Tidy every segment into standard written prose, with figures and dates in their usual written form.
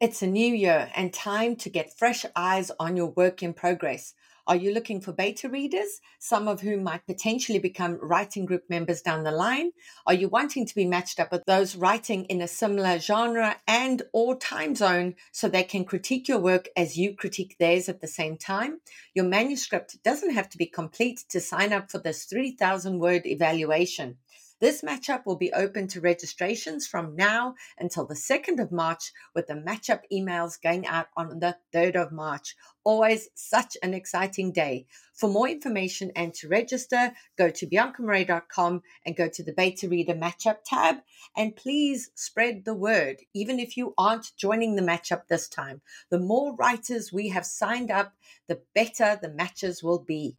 It's a new year and time to get fresh eyes on your work in progress. Are you looking for beta readers, some of whom might potentially become writing group members down the line? Are you wanting to be matched up with those writing in a similar genre and or time zone so they can critique your work as you critique theirs at the same time? Your manuscript doesn't have to be complete to sign up for this 3,000 word evaluation. This matchup will be open to registrations from now until the 2nd of March, with the matchup emails going out on the 3rd of March. Always such an exciting day. For more information and to register, go to biancamarais.com and go to the Beta Reader Matchup tab. And please spread the word, even if you aren't joining the matchup this time. The more writers we have signed up, the better the matches will be.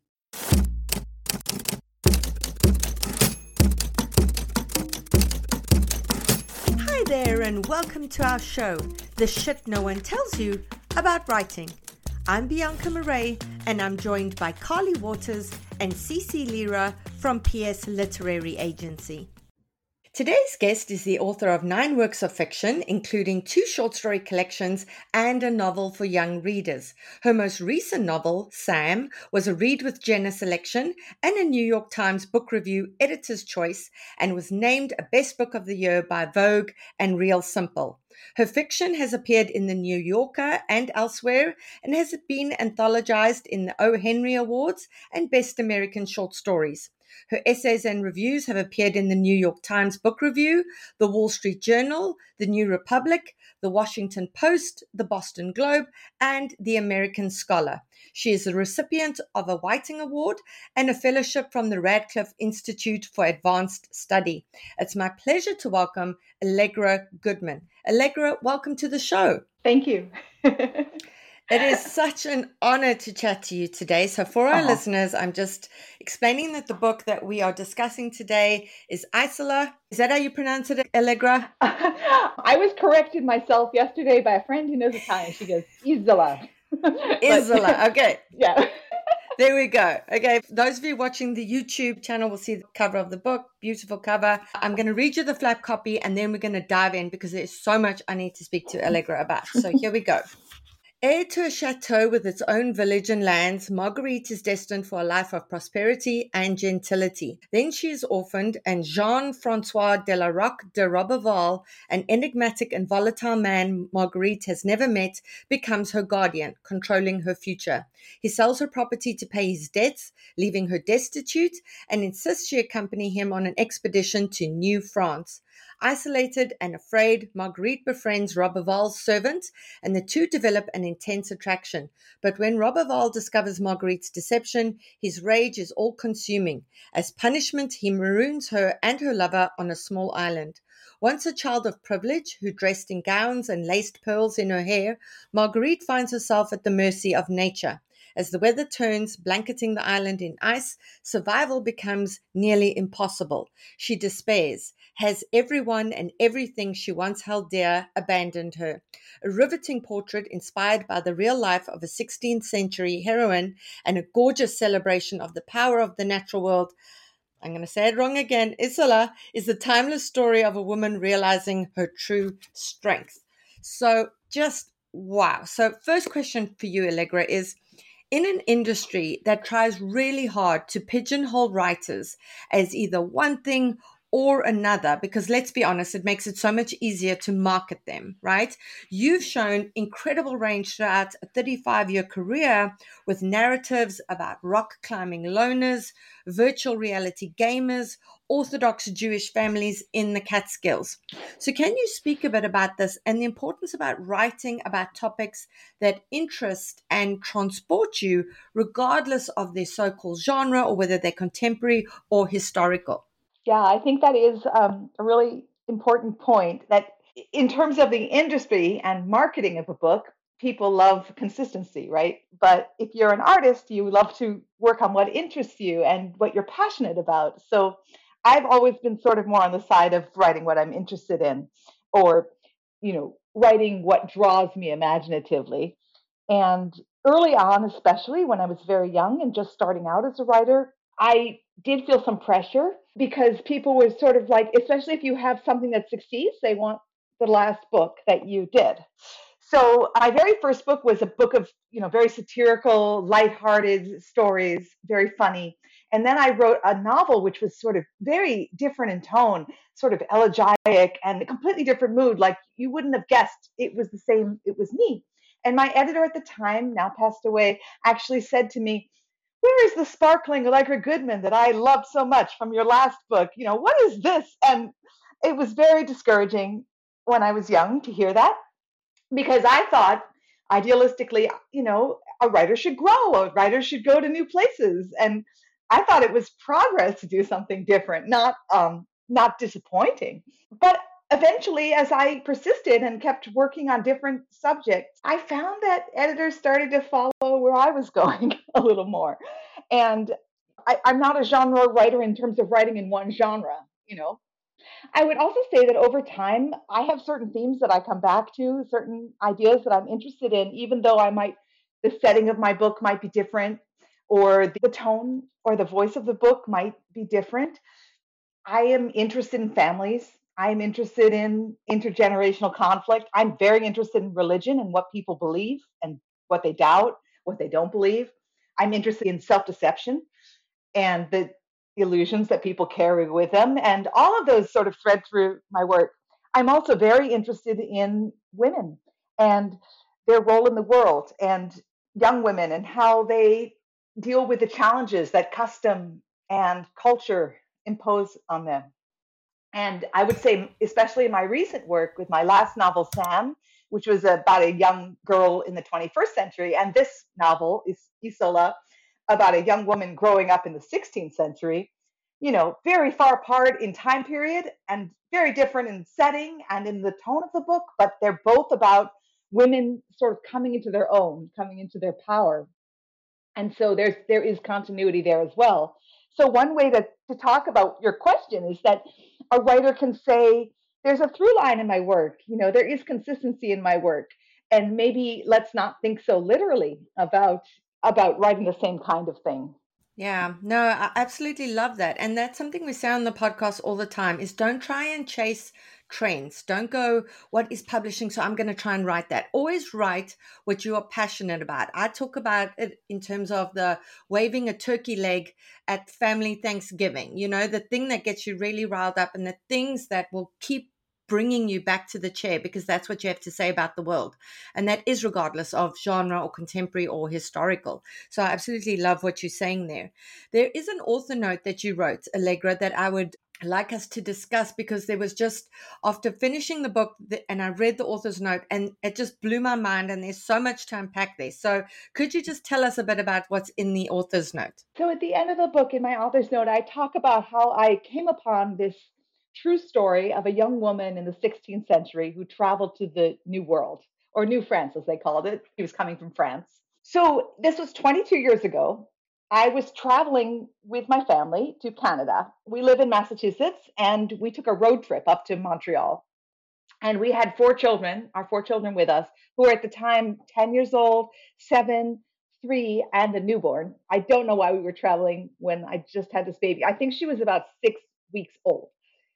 Hi there and welcome to our show, The Shit No One Tells You About Writing. I'm Bianca Marais and I'm joined by Carly Waters and Cece Lira from PS Literary Agency. Today's guest is the author of 9 works of fiction, including 2 short story collections and a novel for young readers. Her most recent novel, Sam, was a Read with Jenna selection and a New York Times Book Review Editor's Choice and was named a Best Book of the Year by Vogue and Real Simple. Her fiction has appeared in The New Yorker and elsewhere and has been anthologized in the O. Henry Awards and Best American Short Stories. Her essays and reviews have appeared in the New York Times Book Review, the Wall Street Journal, the New Republic, the Washington Post, the Boston Globe, and the American Scholar. She is a recipient of a Whiting Award and a fellowship from the Radcliffe Institute for Advanced Study. It's my pleasure to welcome Allegra Goodman. Allegra, welcome to the show. Thank you. It is such an honor to chat to you today. So for our listeners, I'm just explaining that the book that we are discussing today is Isola. Is that how you pronounce it, Allegra? I was corrected myself yesterday by a friend who knows Italian. She goes, Isola. Isola, okay. Yeah. There we go. Okay, those of you watching the YouTube channel will see the cover of the book. Beautiful cover. I'm going to read you the flap copy and then we're going to dive in because there's so much I need to speak to Allegra about. So here we go. Heir to a chateau with its own village and lands, Marguerite is destined for a life of prosperity and gentility. Then she is orphaned, and Jean-Francois de la Roque de Roberval, an enigmatic and volatile man Marguerite has never met, becomes her guardian, controlling her future. He sells her property to pay his debts, leaving her destitute, and insists she accompany him on an expedition to New France. Isolated and afraid, Marguerite befriends Roberval's servant, and the two develop an intense attraction. But when Roberval discovers Marguerite's deception, his rage is all-consuming. As punishment, he maroons her and her lover on a small island. Once a child of privilege, who dressed in gowns and laced pearls in her hair, Marguerite finds herself at the mercy of nature. As the weather turns, blanketing the island in ice, survival becomes nearly impossible. She despairs. Has everyone and everything she once held dear abandoned her? A riveting portrait inspired by the real life of a 16th century heroine and a gorgeous celebration of the power of the natural world. I'm going to say it wrong again. Isola is the timeless story of a woman realizing her true strength. So just wow. So first question for you, Allegra, is in an industry that tries really hard to pigeonhole writers as either one thing or another, because let's be honest, it makes it so much easier to market them, right? You've shown incredible range throughout a 35-year career with narratives about rock climbing loners, virtual reality gamers, Orthodox Jewish families in the Catskills. So can you speak a bit about this and the importance about writing about topics that interest and transport you, regardless of their so-called genre or whether they're contemporary or historical? Yeah, I think that is a really important point that in terms of the industry and marketing of a book, people love consistency, right? But if you're an artist, you love to work on what interests you and what you're passionate about. So I've always been sort of more on the side of writing what I'm interested in or, writing what draws me imaginatively. And early on, especially when I was very young and just starting out as a writer, I did feel some pressure because people were sort of like, especially if you have something that succeeds, they want the last book that you did. So my very first book was a book of, very satirical, lighthearted stories, very funny. And then I wrote a novel which was sort of very different in tone, sort of elegiac and a completely different mood. Like you wouldn't have guessed it was the same, it was me. And my editor at the time, now passed away, actually said to me, "Where is the sparkling Allegra Goodman that I loved so much from your last book? What is this?" And it was very discouraging when I was young to hear that, because I thought idealistically, a writer should grow, a writer should go to new places, and I thought it was progress to do something different, not disappointing. But eventually, as I persisted and kept working on different subjects, I found that editors started to follow where I was going a little more, and I'm not a genre writer in terms of writing in one genre. I would also say that over time, I have certain themes that I come back to, certain ideas that I'm interested in, even though the setting of my book might be different, or the tone or the voice of the book might be different. I am interested in families. I'm interested in intergenerational conflict. I'm very interested in religion and what people believe and what they doubt, what they don't believe. I'm interested in self deception and the illusions that people carry with them, and all of those sort of thread through my work. I'm also very interested in women and their role in the world, and young women and how they deal with the challenges that custom and culture impose on them. And I would say, especially in my recent work with my last novel, Sam, which was about a young girl in the 21st century, and this novel is Isola, about a young woman growing up in the 16th century, very far apart in time period and very different in setting and in the tone of the book, but they're both about women sort of coming into their own, coming into their power. And so there is continuity there as well. So one way to talk about your question is that a writer can say, there's a through line in my work, there is consistency in my work. And maybe let's not think so literally about writing the same kind of thing. Yeah, no, I absolutely love that. And that's something we say on the podcast all the time is don't try and chase trends. Don't go, what is publishing? So I'm going to try and write that. Always write what you are passionate about. I talk about it in terms of the waving a turkey leg at family Thanksgiving, the thing that gets you really riled up and the things that will keep bringing you back to the chair, because that's what you have to say about the world. And that is regardless of genre or contemporary or historical. So I absolutely love what you're saying there. There is an author note that you wrote, Allegra, that I would like us to discuss, because there was just, after finishing the book, and I read the author's note and it just blew my mind, and there's so much to unpack there. So could you just tell us a bit about what's in the author's note? So at the end of the book, in my author's note, I talk about how I came upon this true story of a young woman in the 16th century who traveled to the New World, or New France, as they called it. She was coming from France. So this was 22 years ago. I was traveling with my family to Canada. We live in Massachusetts, and we took a road trip up to Montreal. And we had our 4 children with us, who were at the time 10 years old, 7, 3, and a newborn. I don't know why we were traveling when I just had this baby. I think she was about 6 weeks old.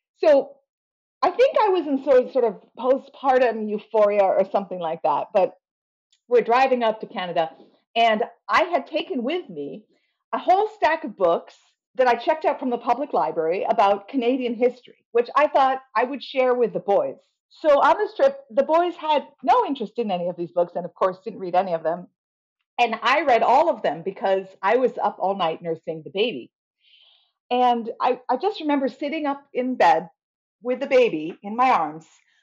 So I think I was in sort of postpartum euphoria or something like that. But we're driving up to Canada, and I had taken with me a whole stack of books that I checked out from the public library about Canadian history, which I thought I would share with the boys. So on this trip, the boys had no interest in any of these books, and of course didn't read any of them. And I read all of them because I was up all night nursing the baby. And I just remember sitting up in bed with the baby in my arms,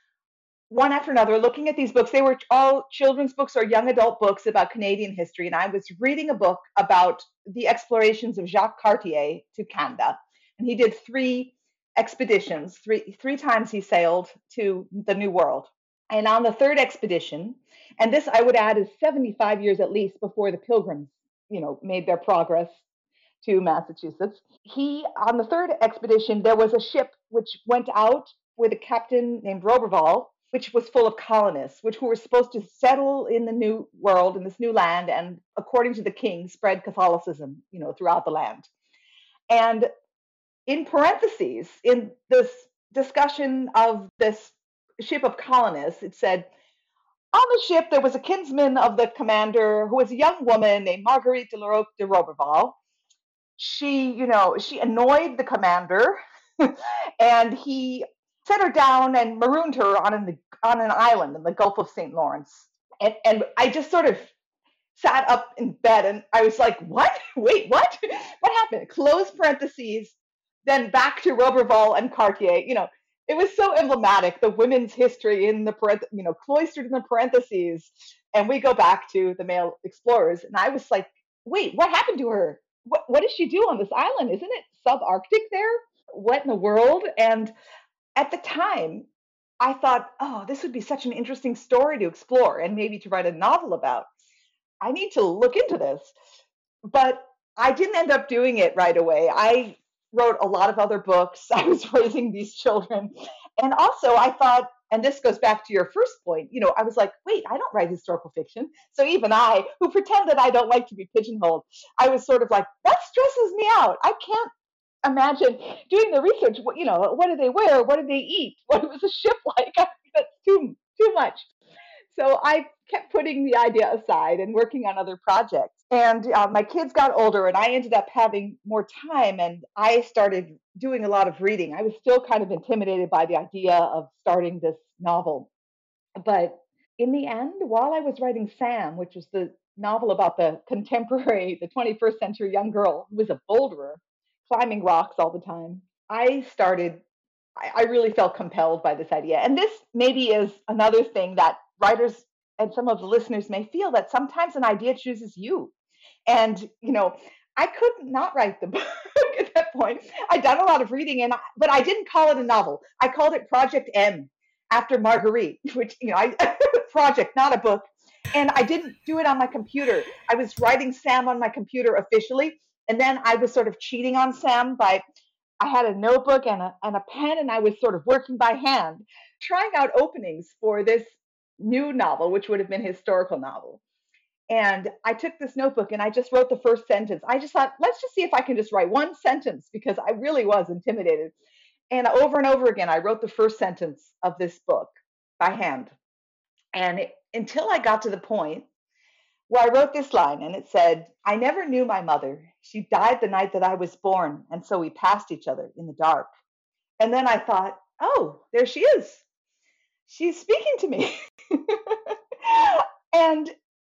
one after another, looking at these books. They were all children's books or young adult books about Canadian history. And I was reading a book about the explorations of Jacques Cartier to Canada. And he did 3 expeditions, three times he sailed to the New World. And on the third expedition, and this I would add is 75 years at least before the Pilgrims, made their progress to Massachusetts. On the third expedition, there was a ship which went out with a captain named Roberval, which was full of colonists, who were supposed to settle in the New World, in this new land, and according to the king, spread Catholicism, throughout the land. And in parentheses, in this discussion of this ship of colonists, it said, On the ship, there was a kinsman of the commander who was a young woman named Marguerite de Leroux de Roberval. She annoyed the commander, and he set her down and marooned her on an island in the Gulf of St. Lawrence. And I just sort of sat up in bed and I was like, what? Wait, what? What happened? Close parentheses, then back to Roberval and Cartier. It was so emblematic, the women's history in the, cloistered in the parentheses. And we go back to the male explorers. And I was like, wait, what happened to her? What does she do on this island? Isn't it subarctic there? What in the world? And at the time, I thought, oh, this would be such an interesting story to explore and maybe to write a novel about. I need to look into this. But I didn't end up doing it right away. I wrote a lot of other books. I was raising these children. And also, I thought, and this goes back to your first point, I was like, wait, I don't write historical fiction. So even I, who pretend that I don't like to be pigeonholed, I was sort of like, that stresses me out. I can't imagine doing the research. What do they wear? What do they eat? What was the ship like? That's too much. So I kept putting the idea aside and working on other projects. And my kids got older and I ended up having more time and I started doing a lot of reading. I was still kind of intimidated by the idea of starting this novel. But in the end, while I was writing Sam, which was the novel about the 21st century young girl who was a boulderer, climbing rocks all the time, I really felt compelled by this idea. And this maybe is another thing that writers and some of the listeners may feel, that sometimes an idea chooses you. And, I could not write the book at that point. I'd done a lot of reading, but I didn't call it a novel. I called it Project M after Marguerite, which, project, not a book. And I didn't do it on my computer. I was writing Sam on my computer officially. And then I was sort of cheating on Sam I had a notebook and a pen, and I was sort of working by hand, trying out openings for this new novel, which would have been a historical novel. And I took this notebook and I just wrote the first sentence. I just thought, let's just see if I can just write one sentence, because I really was intimidated. And over again, I wrote the first sentence of this book by hand. And until I got to the point where I wrote this line, and it said, I never knew my mother. She died the night that I was born, and so we passed each other in the dark. And then I thought, oh, there she is. She's speaking to me. And,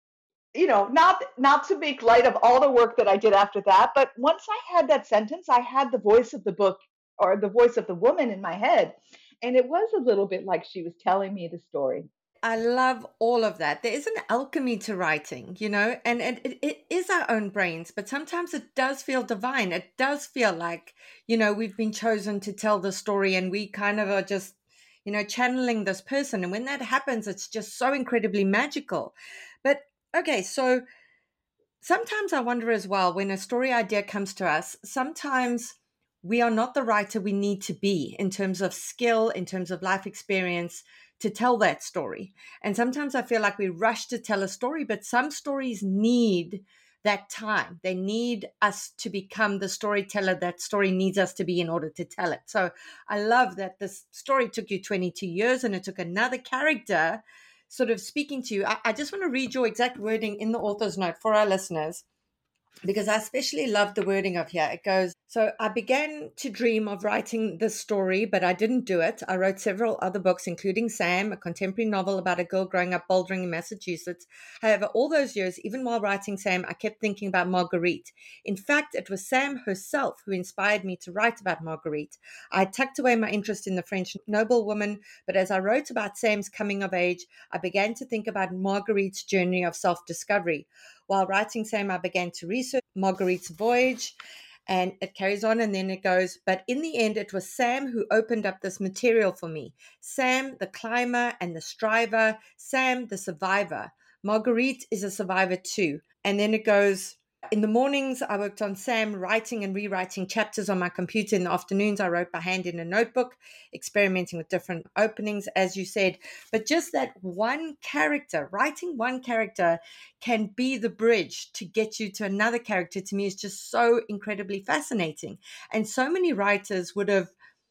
not to make light of all the work that I did after that, but once I had that sentence, I had the voice of the book, or the voice of the woman, in my head. And it was a little bit like she was telling me the story. I love all of that. There is an alchemy to writing, and it is our own brains, but sometimes it does feel divine. It does feel like, we've been chosen to tell the story, and we kind of are just, channeling this person. And when that happens, it's just so incredibly magical. But okay, so sometimes I wonder as well, when a story idea comes to us, sometimes we are not the writer we need to be in terms of skill, in terms of life experience, to tell that story. And sometimes I feel like we rush to tell a story, but some stories need that time. They need us to become the storyteller that story needs us to be in order to tell it. So I love that this story took you 22 years and it took another character sort of speaking to you. I just want to read your exact wording in the author's note for our listeners, because I especially love the wording of here. It goes, so I began to dream of writing this story, but I didn't do it. I wrote several other books, including Sam, a contemporary novel about a girl growing up bouldering in Massachusetts. However, all those years, even while writing Sam, I kept thinking about Marguerite. In fact, it was Sam herself who inspired me to write about Marguerite. I tucked away my interest in the French noblewoman, but as I wrote about Sam's coming of age, I began to think about Marguerite's journey of self-discovery. While writing Sam, I began to research Marguerite's voyage, and it carries on, and then it goes, but in the end, it was Sam who opened up this material for me. Sam, the climber and the striver. Sam, the survivor. Marguerite is a survivor too. And then it goes, in the mornings, I worked on Sam, writing and rewriting chapters on my computer. In the afternoons, I wrote by hand in a notebook, experimenting with different openings, as you said. But just that one character, writing one character can be the bridge to get you to another character, to me is just so incredibly fascinating. And so many writers would have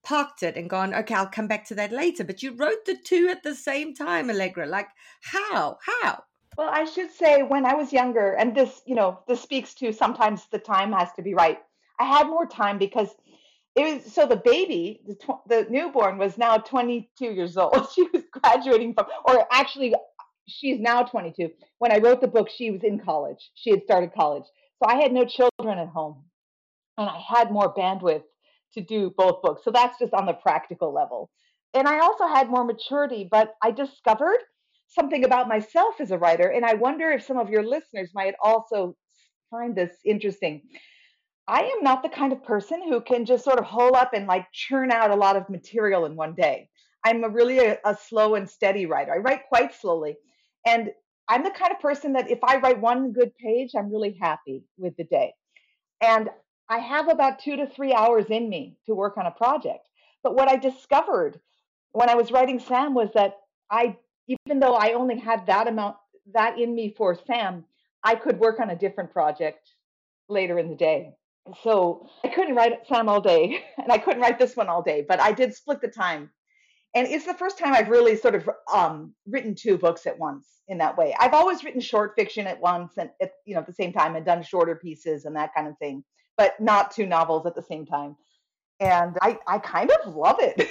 parked it and gone, okay, I'll come back to that later. But you wrote the two at the same time, Allegra. Like, how? How? Well, I should say when I was younger, and this, this speaks to sometimes the time has to be right. I had more time because it was so the baby, the newborn was now 22 years old. She was graduating from, or actually, she's now 22. When I wrote the book, she was in college. She had started college. So I had no children at home and I had more bandwidth to do both books. So that's just on the practical level. And I also had more maturity, but I discovered something about myself as a writer. And I wonder if some of your listeners might also find this interesting. I am not the kind of person who can just sort of hole up and like churn out a lot of material in one day. I'm a slow and steady writer. I write quite slowly. And I'm the kind of person that if I write one good page, I'm really happy with the day. And I have about 2 to 3 hours in me to work on a project. But what I discovered when I was writing Sam was that even though I only had that in me for Sam, I could work on a different project later in the day. So I couldn't write Sam all day and I couldn't write this one all day, but I did split the time. And it's the first time I've really sort of written two books at once in that way. I've always written short fiction at once and at the same time and done shorter pieces and that kind of thing, but not two novels at the same time. And I kind of love it.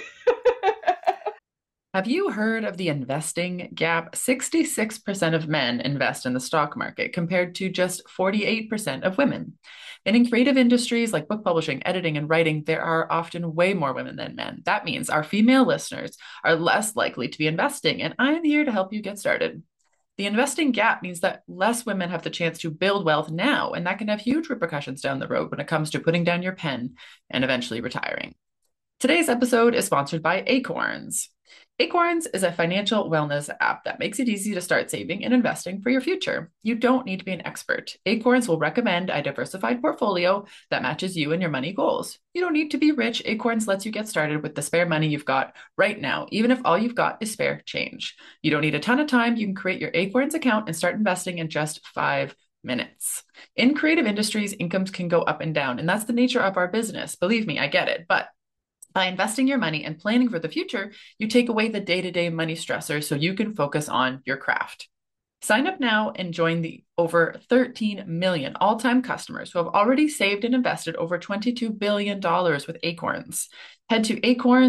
Have you heard of the investing gap? 66% of men invest in the stock market compared to just 48% of women. And in creative industries like book publishing, editing, and writing, there are often way more women than men. That means our female listeners are less likely to be investing, and I'm here to help you get started. The investing gap means that less women have the chance to build wealth now, and that can have huge repercussions down the road when it comes to putting down your pen and eventually retiring. Today's episode is sponsored by Acorns. Acorns is a financial wellness app that makes it easy to start saving and investing for your future. You don't need to be an expert. Acorns will recommend a diversified portfolio that matches you and your money goals. You don't need to be rich. Acorns lets you get started with the spare money you've got right now, even if all you've got is spare change. You don't need a ton of time. You can create your Acorns account and start investing in just 5 minutes. In creative industries, incomes can go up and down, and that's the nature of our business. Believe me, I get it, but by investing your money and planning for the future, you take away the day-to-day money stressor so you can focus on your craft. Sign up now and join the over 13 million all-time customers who have already saved and invested over $22 billion with Acorns. Head to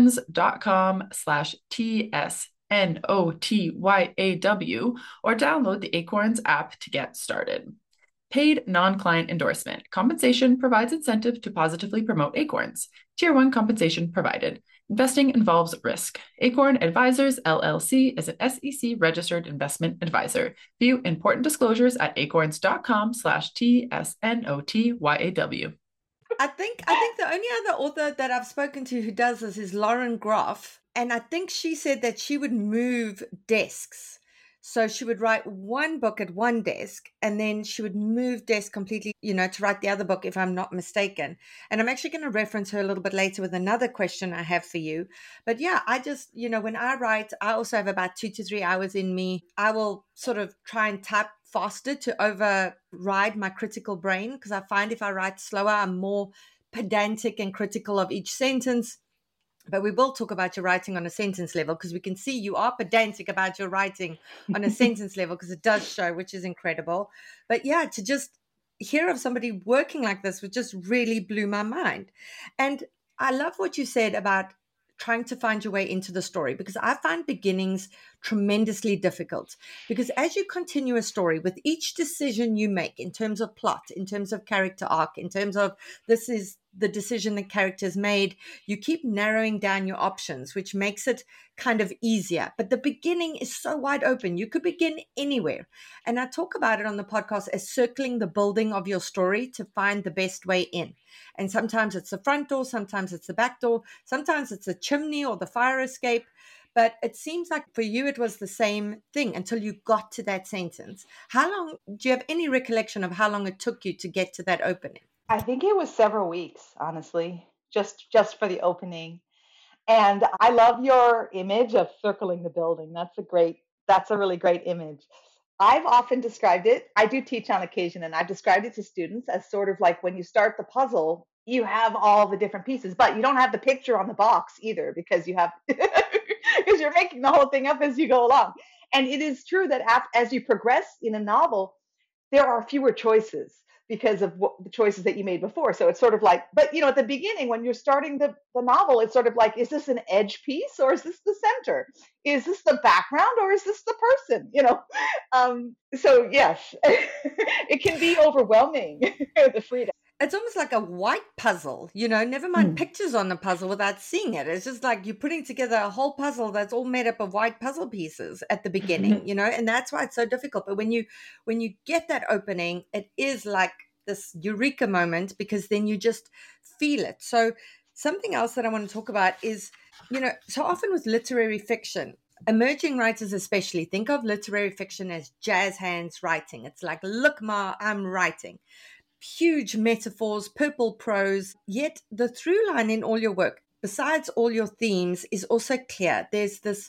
acorns.com/TSNOTYAW or download the Acorns app to get started. Paid non-client endorsement. Compensation provides incentive to positively promote Acorns. Tier 1 compensation provided. Investing involves risk. Acorn Advisors, LLC is an SEC registered investment advisor. View important disclosures at acorns.com/TSNOTYAW. I think the only other author that I've spoken to who does this is Lauren Groff. And I think she said that she would move desks. So she would write one book at one desk and then she would move desk completely, to write the other book, if I'm not mistaken. And I'm actually going to reference her a little bit later with another question I have for you. But yeah, I just, when I write, I also have about 2 to 3 hours in me. I will sort of try and type faster to override my critical brain because I find if I write slower, I'm more pedantic and critical of each sentence. But we will talk about your writing on a sentence level because we can see you are pedantic about your writing on a sentence level because it does show, which is incredible. But yeah, to just hear of somebody working like this, which just really blew my mind. And I love what you said about trying to find your way into the story because I find beginnings tremendously difficult because as you continue a story with each decision you make in terms of plot, in terms of character arc, in terms of this is the decision the characters made, you keep narrowing down your options, which makes it kind of easier. But the beginning is so wide open. You could begin anywhere. And I talk about it on the podcast as circling the building of your story to find the best way in. And sometimes it's the front door, sometimes it's the back door, sometimes it's a chimney or the fire escape. But it seems like for you, it was the same thing until you got to that sentence. How long, do you have any recollection of how long it took you to get to that opening? I think it was several weeks, honestly, just for the opening. And I love your image of circling the building. That's a really great image. I've often described it, I do teach on occasion, and I've described it to students as sort of like when you start the puzzle, you have all the different pieces, but you don't have the picture on the box either because you have because you're making the whole thing up as you go along. And it is true that as you progress in a novel, there are fewer choices because of the choices that you made before. So it's sort of like, but at the beginning, when you're starting the novel, it's sort of like, is this an edge piece or is this the center? Is this the background or is this the person? So yes, it can be overwhelming, the freedom. It's almost like a white puzzle, never mind pictures on the puzzle without seeing it. It's just like you're putting together a whole puzzle that's all made up of white puzzle pieces at the beginning, and that's why it's so difficult. But when you get that opening, it is like this eureka moment because then you just feel it. So something else that I want to talk about is, so often with literary fiction, emerging writers especially think of literary fiction as jazz hands writing. It's like, look, Ma, I'm writing. Huge metaphors, purple prose, yet the through line in all your work, besides all your themes, is also clear. There's this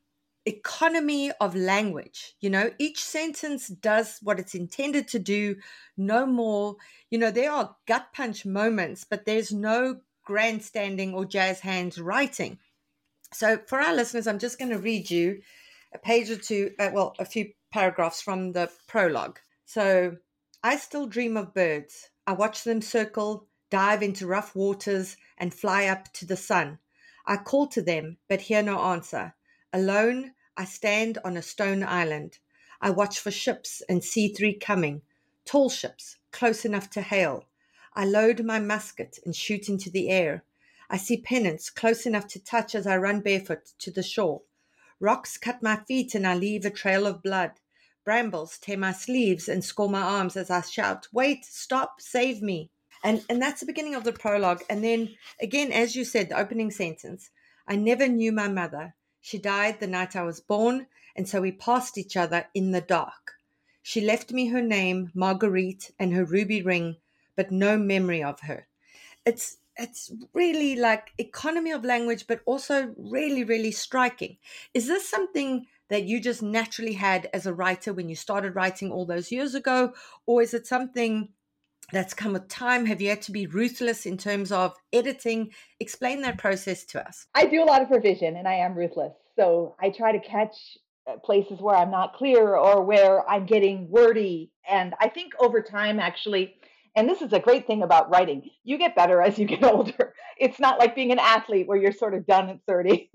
economy of language. Each sentence does what it's intended to do, no more. There are gut punch moments, but there's no grandstanding or jazz hands writing. So for our listeners, I'm just going to read you a page or two, a few paragraphs from the prologue. So, I still dream of birds. I watch them circle, dive into rough waters, and fly up to the sun. I call to them, but hear no answer. Alone, I stand on a stone island. I watch for ships and see three coming, tall ships, close enough to hail. I load my musket and shoot into the air. I see pennants close enough to touch as I run barefoot to the shore. Rocks cut my feet and I leave a trail of blood. Brambles tear my sleeves and score my arms as I shout, wait, stop, save me. And that's the beginning of the prologue. And then again, as you said, the opening sentence, I never knew my mother. She died the night I was born, and so we passed each other in the dark. She left me her name, Marguerite, and her ruby ring, but no memory of her. It's really like economy of language, but also really, really striking. Is this something that you just naturally had as a writer when you started writing all those years ago? Or is it something that's come with time? Have you had to be ruthless in terms of editing? Explain that process to us. I do a lot of revision and I am ruthless. So I try to catch places where I'm not clear or where I'm getting wordy. And I think over time, actually, and this is a great thing about writing, you get better as you get older. It's not like being an athlete where you're sort of done at 30.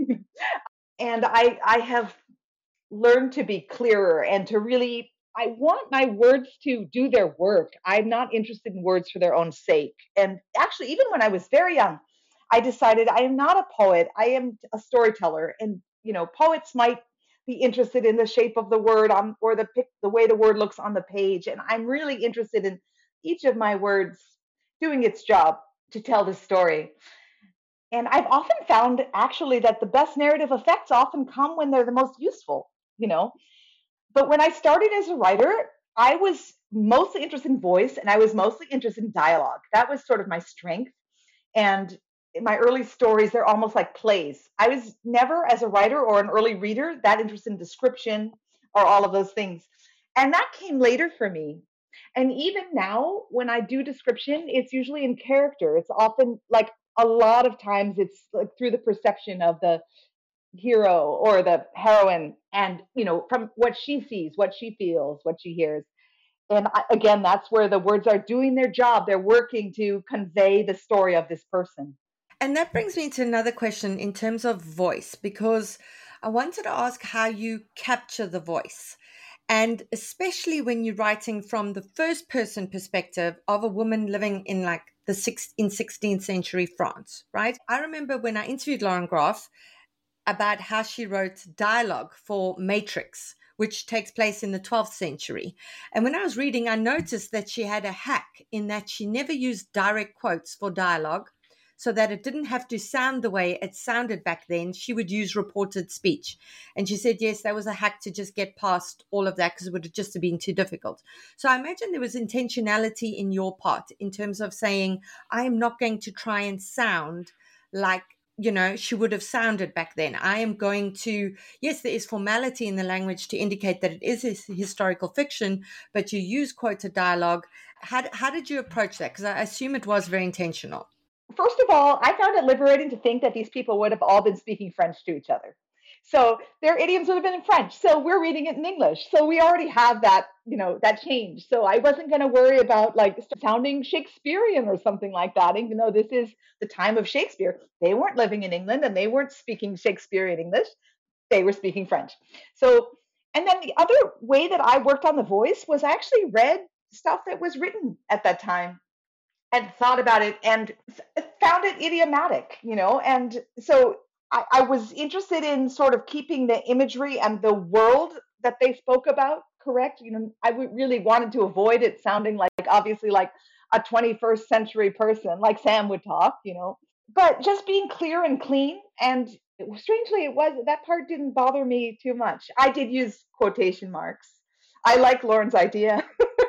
And I have learned to be clearer and to really, I want my words to do their work. I'm not interested in words for their own sake. And actually, even when I was very young, I decided I am not a poet. I am a storyteller. And, poets might be interested in the shape of the word or the way the word looks on the page. And I'm really interested in each of my words doing its job to tell the story. And I've often found actually that the best narrative effects often come when they're the most useful, But when I started as a writer, I was mostly interested in voice and I was mostly interested in dialogue. That was sort of my strength. And in my early stories, they're almost like plays. I was never, as a writer or an early reader, that interested in description or all of those things. And that came later for me. And even now, when I do description, it's usually in character. It's often like a lot of times it's like through the perception of the hero or the heroine and, from what she sees, what she feels, what she hears. And again, that's where the words are doing their job. They're working to convey the story of this person. And that brings me to another question in terms of voice, because I wanted to ask how you capture the voice. And especially when you're writing from the first person perspective of a woman living in like in 16th century France, right? I remember when I interviewed Lauren Groff about how she wrote dialogue for Matrix, which takes place in the 12th century. And when I was reading, I noticed that she had a hack in that she never used direct quotes for dialogue, so that it didn't have to sound the way it sounded back then. She would use reported speech. And she said, yes, that was a hack to just get past all of that because it would have just been too difficult. So I imagine there was intentionality in your part in terms of saying, I am not going to try and sound like she would have sounded back then. I am going to, yes, there is formality in the language to indicate that it is historical fiction, but you use quoted dialogue. How did you approach that? Because I assume it was very intentional. First of all, I found it liberating to think that these people would have all been speaking French to each other. So their idioms would have been in French. So we're reading it in English. So we already have that, that change. So I wasn't going to worry about like sounding Shakespearean or something like that, even though this is the time of Shakespeare. They weren't living in England and they weren't speaking Shakespearean English. They were speaking French. So, and then the other way that I worked on the voice was I actually read stuff that was written at that time and thought about it and found it idiomatic, and so I was interested in sort of keeping the imagery and the world that they spoke about correct. I really wanted to avoid it sounding like obviously like a 21st century person, like Sam would talk, but just being clear and clean. And strangely, that part didn't bother me too much. I did use quotation marks. I like Lauren's idea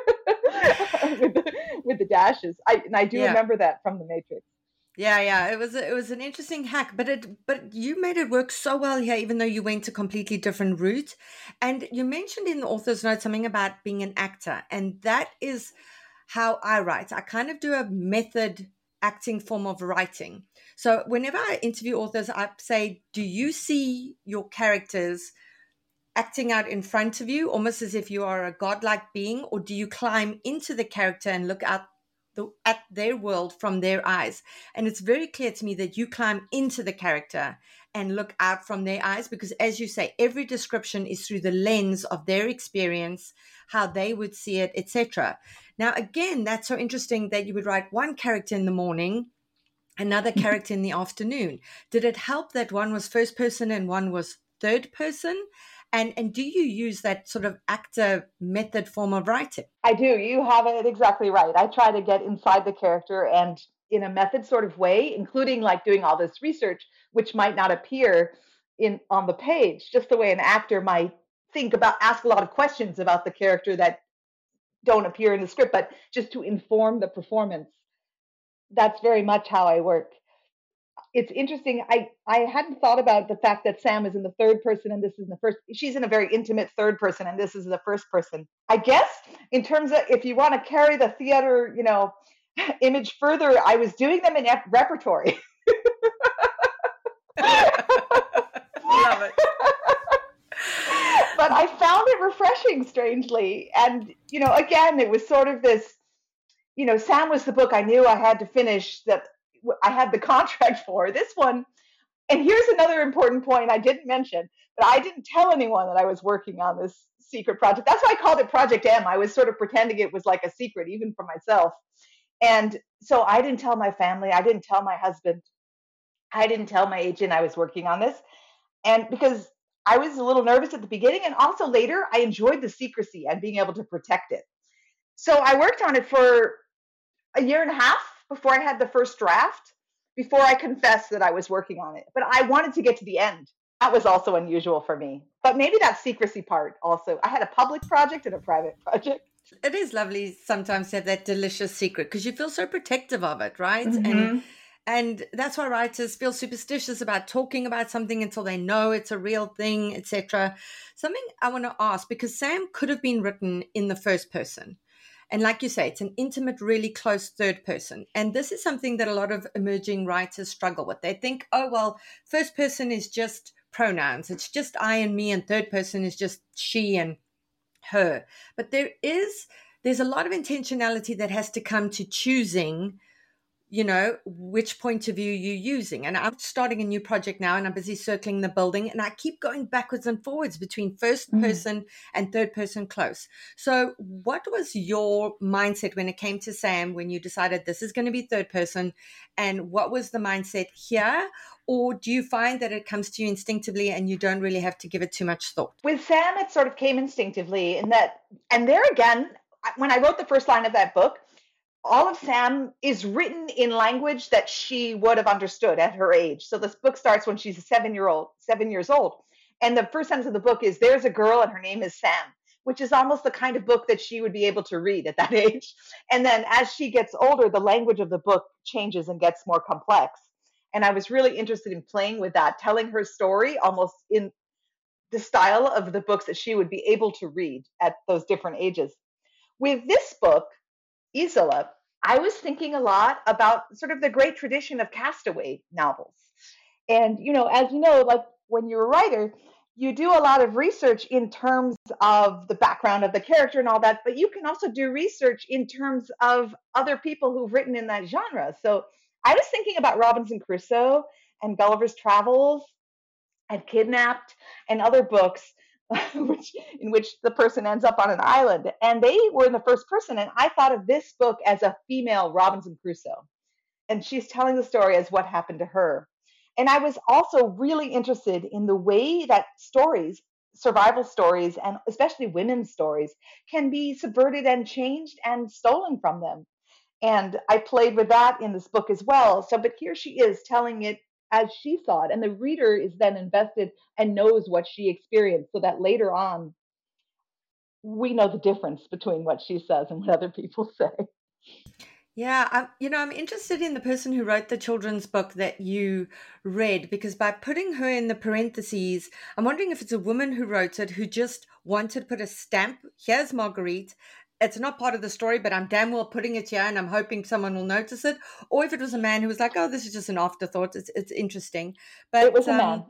with the dashes. I do remember that from The Matrix. Yeah, it was an interesting hack, but you made it work so well here, even though you went a completely different route. And you mentioned in the author's note something about being an actor, and that is how I write. I kind of do a method acting form of writing. So whenever I interview authors, I say, do you see your characters acting out in front of you, almost as if you are a godlike being, or do you climb into the character and look out at their world from their eyes? And it's very clear to me that you climb into the character and look out from their eyes, because as you say, every description is through the lens of their experience, how they would see it, etc. Now, again, that's so interesting that you would write one character in the morning, another character in the afternoon. Did it help that one was first person and one was third person? And do you use that sort of actor method form of writing? I do. You have it exactly right. I try to get inside the character and in a method sort of way, including like doing all this research, which might not appear on the page, just the way an actor might ask a lot of questions about the character that don't appear in the script, but just to inform the performance. That's very much how I work. It's interesting. I hadn't thought about the fact that Sam is in the third person and this is in the first. She's in a very intimate third person and this is the first person. I guess in terms of if you want to carry the theater, image further, I was doing them in repertory. Love it. But I found it refreshing, strangely. And, again, it was sort of this, Sam was the book I knew I had to finish, that I had the contract for. This one, and here's another important point I didn't mention, but I didn't tell anyone that I was working on this secret project. That's why I called it Project M. I was sort of pretending it was like a secret, even for myself. And so I didn't tell my family. I didn't tell my husband. I didn't tell my agent I was working on this. And because I was a little nervous at the beginning, and also later, I enjoyed the secrecy and being able to protect it. So I worked on it for a year and a half before I had the first draft, before I confessed that I was working on it. But I wanted to get to the end. That was also unusual for me. But maybe that secrecy part also. I had a public project and a private project. It is lovely sometimes to have that delicious secret because you feel so protective of it, right? Mm-hmm. And that's why writers feel superstitious about talking about something until they know it's a real thing, etc. Something I want to ask, because Sam could have been written in the first person. And like you say, it's an intimate, really close third person. And this is something that a lot of emerging writers struggle with. They think, oh, well, first person is just pronouns. It's just I and me, and third person is just she and her. But there's a lot of intentionality that has to come to choosing, which point of view you're using. And I'm starting a new project now and I'm busy circling the building and I keep going backwards and forwards between first person and third person close. So what was your mindset when it came to Sam, when you decided this is going to be third person, and what was the mindset here? Or do you find that it comes to you instinctively and you don't really have to give it too much thought? With Sam, it sort of came instinctively and there again, when I wrote the first line of that book, all of Sam is written in language that she would have understood at her age. So this book starts when she's 7 years old. And the first sentence of the book is, there's a girl and her name is Sam, which is almost the kind of book that she would be able to read at that age. And then as she gets older, the language of the book changes and gets more complex. And I was really interested in playing with that, telling her story almost in the style of the books that she would be able to read at those different ages. With this book, Isola, I was thinking a lot about sort of the great tradition of castaway novels. And, as you know, like when you're a writer, you do a lot of research in terms of the background of the character and all that, but you can also do research in terms of other people who've written in that genre. So I was thinking about Robinson Crusoe and Gulliver's Travels and Kidnapped and other books in which the person ends up on an island. And they were in the first person. And I thought of this book as a female Robinson Crusoe. And she's telling the story as what happened to her. And I was also really interested in the way that stories, survival stories, and especially women's stories, can be subverted and changed and stolen from them. And I played with that in this book as well. So, but here she is telling it as she saw it. And the reader is then invested and knows what she experienced, so that later on, we know the difference between what she says and what other people say. Yeah, I'm interested in the person who wrote the children's book that you read, because by putting her in the parentheses, I'm wondering if it's a woman who wrote it who just wanted to put a stamp. Here's Marguerite. It's not part of the story, but I'm damn well putting it here and I'm hoping someone will notice it. Or if it was a man who was like, oh, this is just an afterthought. It's interesting. But it was a man.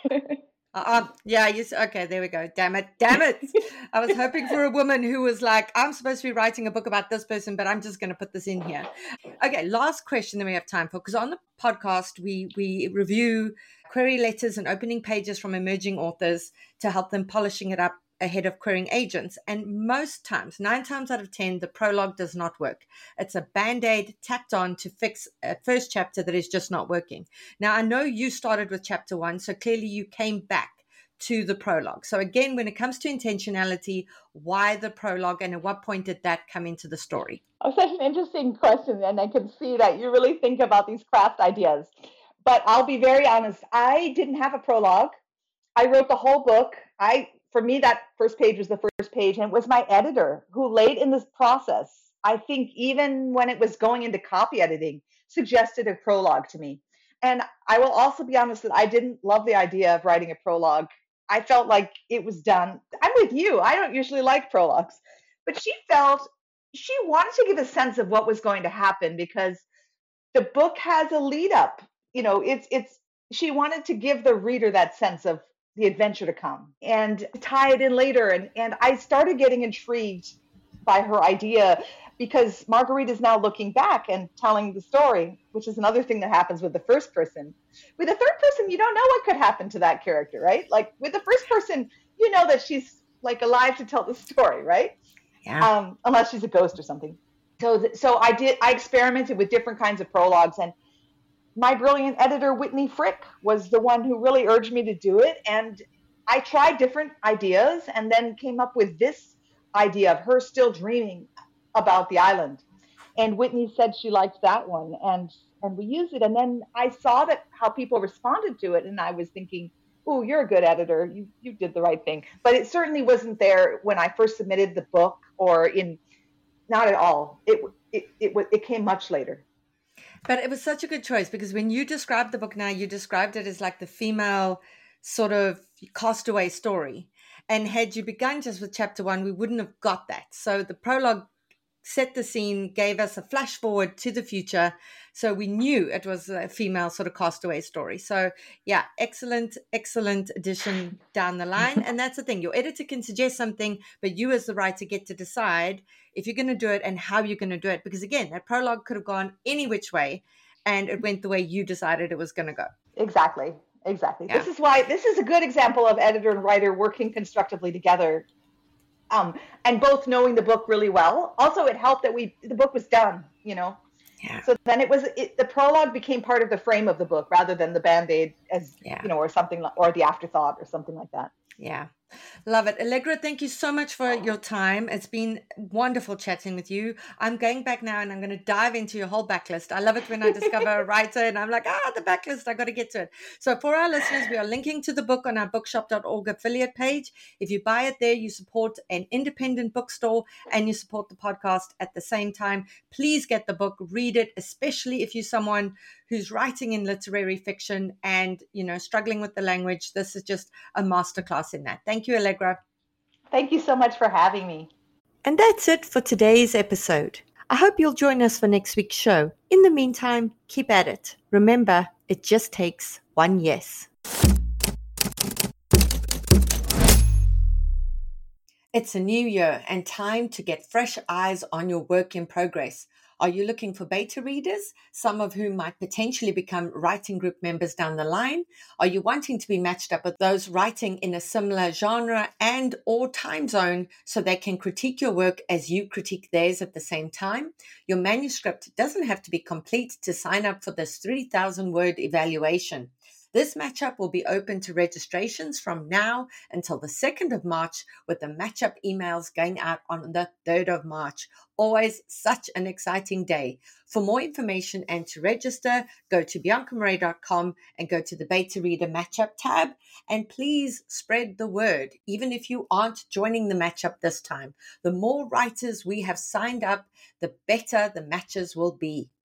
Yeah, yes. Okay, there we go. Damn it. I was hoping for a woman who was like, I'm supposed to be writing a book about this person, but I'm just going to put this in here. Okay, last question that we have time for, because on the podcast, we review query letters and opening pages from emerging authors to help them polishing it up ahead of querying agents. And most times, 9 times out of 10, the prologue does not work. It's a band-aid tacked on to fix a first chapter that is just not working. Now, I know you started with chapter 1, so clearly you came back to the prologue. So again, when it comes to intentionality, why the prologue, and at what point did that come into the story? Oh, such an interesting question. And I can see that you really think about these craft ideas. But I'll be very honest, I didn't have a prologue. I wrote the whole book. For me, that first page was the first page, and it was my editor who late in this process, I think even when it was going into copy editing, suggested a prologue to me. And I will also be honest that I didn't love the idea of writing a prologue. I felt like it was done. I'm with you. I don't usually like prologues, but she wanted to give a sense of what was going to happen because the book has a lead up. She wanted to give the reader that sense of the adventure to come and tie it in later. And I started getting intrigued by her idea because Marguerite is now looking back and telling the story, which is another thing that happens with the first person. With the third person, you don't know what could happen to that character, right? Like with the first person, you know that she's like alive to tell the story, right? Yeah. Unless she's a ghost or something. So I experimented with different kinds of prologues, and my brilliant editor, Whitney Frick, was the one who really urged me to do it. And I tried different ideas and then came up with this idea of her still dreaming about the island. And Whitney said she liked that one. And we used it. And then I saw how people responded to it. And I was thinking, oh, you're a good editor. You did the right thing. But it certainly wasn't there when I first submitted the book not at all. It came much later. But it was such a good choice because when you described the book now, you described it as like the female sort of castaway story. And had you begun just with chapter 1, we wouldn't have got that. So the prologue set the scene, gave us a flash forward to the future. So we knew it was a female sort of castaway story. So yeah, excellent addition down the line. And that's the thing. Your editor can suggest something, but you as the writer get to decide if you're going to do it and how you're going to do it. Because again, that prologue could have gone any which way and it went the way you decided it was going to go. Exactly. Yeah. This is a good example of editor and writer working constructively together. And both knowing the book really well. Also, it helped that the book was done, Yeah. So then the prologue became part of the frame of the book rather than the Band-Aid or something, or the afterthought or something like that. Yeah. Love it. Allegra, thank you so much for your time. It's been wonderful chatting with you. I'm going back now and I'm going to dive into your whole backlist. I love it when I discover a writer and I'm like, the backlist, I got to get to it. So for our listeners, we are linking to the book on our bookshop.org affiliate page. If you buy it there, you support an independent bookstore and you support the podcast at the same time. Please get the book, read it, especially if you're someone who's writing in literary fiction and, struggling with the language. This is just a masterclass in that. Thank you, Allegra. Thank you so much for having me. And that's it for today's episode. I hope you'll join us for next week's show. In the meantime, keep at it. Remember, it just takes one yes. It's a new year and time to get fresh eyes on your work in progress. Are you looking for beta readers, some of whom might potentially become writing group members down the line? Are you wanting to be matched up with those writing in a similar genre and or time zone so they can critique your work as you critique theirs at the same time? Your manuscript doesn't have to be complete to sign up for this 3,000-word evaluation. This matchup will be open to registrations from now until the 2nd of March, with the matchup emails going out on the 3rd of March. Always such an exciting day. For more information and to register, go to biancamarais.com and go to the Beta Reader Matchup tab. And please spread the word, even if you aren't joining the matchup this time. The more writers we have signed up, the better the matches will be.